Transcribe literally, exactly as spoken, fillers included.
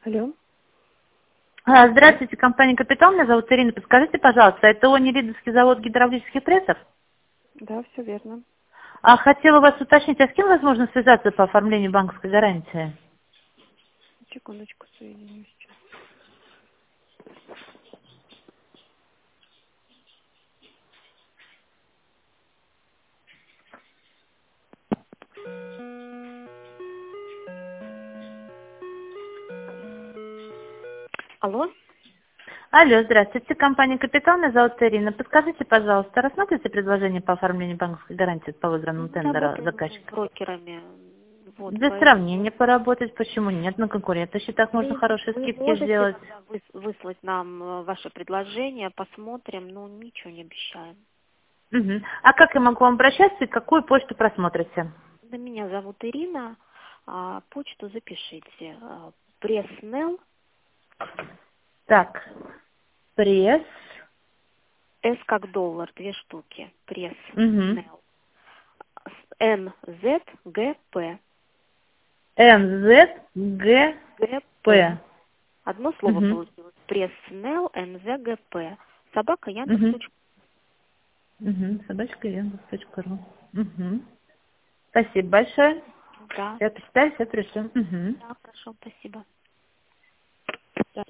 Алло. А, Здравствуйте, компания «Капитал». Меня зовут Ирина. Подскажите, пожалуйста, это Нелидовский завод гидравлических прессов? Да, все верно. А хотела вас уточнить, а с кем возможно связаться по оформлению банковской гарантии? Секундочку, соединю сейчас. Алло. Алло, здравствуйте, компания «Капитал». Меня зовут Ирина. Подскажите, пожалуйста, рассматриваете предложение по оформлению банковской гарантии по выигранному Мы тендера работаем уже с заказчика? брокерами. Вот, Для поэтому сравнения поработать, почему нет? На конкурентных счетах можно вы, хорошие вы скидки можете сделать. тогда выс- выслать нам э, ваше предложение, посмотрим, но ничего не обещаем. Мгм. А как я могу вам обращаться и какую почту просмотрите? Да, меня зовут Ирина, а, почту запишите. а, Преснел, Так, пресс. С как доллар, две штуки. Угу. Преснел. Н З Г П. Н З Г Г П. П. Одно слово Угу. получилось. Преснел Н З Г П. Собака Яндекс. Угу. Угу. Собачка яндекс точка ру. Угу. Спасибо большое. Да, Я почитаю, все пришлю. Угу. да, хорошо, спасибо.